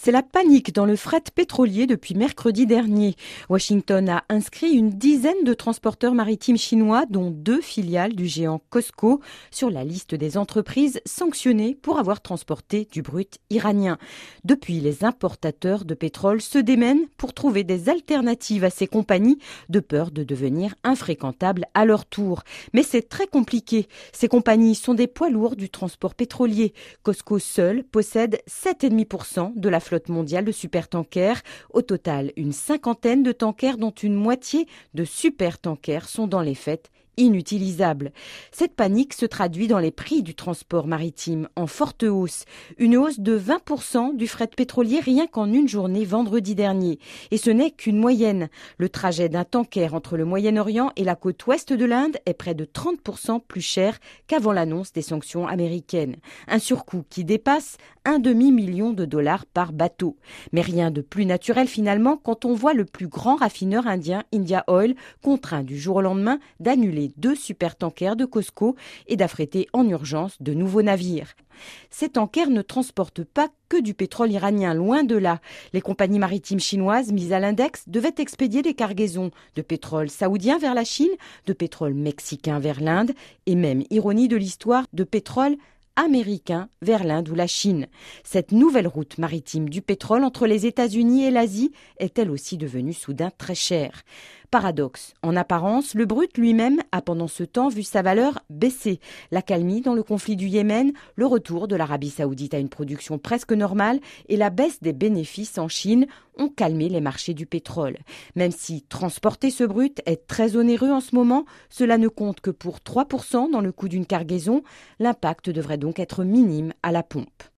C'est la panique dans le fret pétrolier depuis mercredi dernier. Washington a inscrit une dizaine de transporteurs maritimes chinois, dont 2 filiales du géant COSCO, sur la liste des entreprises sanctionnées pour avoir transporté du brut iranien. Depuis, les importateurs de pétrole se démènent pour trouver des alternatives à ces compagnies, de peur de devenir infréquentables à leur tour. Mais c'est très compliqué. Ces compagnies sont des poids lourds du transport pétrolier. COSCO seul possède 7,5% de la flotte mondiale de supertankers. Au total, une cinquantaine de tankers, dont une moitié de supertankers, sont dans les faits inutilisables. Cette panique se traduit dans les prix du transport maritime en forte hausse. Une hausse de 20% du fret pétrolier rien qu'en une journée vendredi dernier. Et ce n'est qu'une moyenne. Le trajet d'un tanker entre le Moyen-Orient et la côte ouest de l'Inde est près de 30% plus cher qu'avant l'annonce des sanctions américaines. Un surcoût qui dépasse $1,5 million par bateau. Mais rien de plus naturel finalement quand on voit le plus grand raffineur indien, India Oil, contraint du jour au lendemain d'annuler 2 supertankers de COSCO et d'affréter en urgence de nouveaux navires. Ces tankers ne transportent pas que du pétrole iranien, loin de là. Les compagnies maritimes chinoises mises à l'index devaient expédier des cargaisons de pétrole saoudien vers la Chine, de pétrole mexicain vers l'Inde et même, ironie de l'histoire, de pétrole américain vers l'Inde ou la Chine. Cette nouvelle route maritime du pétrole entre les États-Unis et l'Asie est elle aussi devenue soudain très chère. Paradoxe. En apparence, le brut lui-même a pendant ce temps vu sa valeur baisser. L'accalmie dans le conflit du Yémen, le retour de l'Arabie saoudite à une production presque normale et la baisse des bénéfices en Chine ont calmé les marchés du pétrole. Même si transporter ce brut est très onéreux en ce moment, cela ne compte que pour 3% dans le coût d'une cargaison. L'impact devrait donc être minime à la pompe.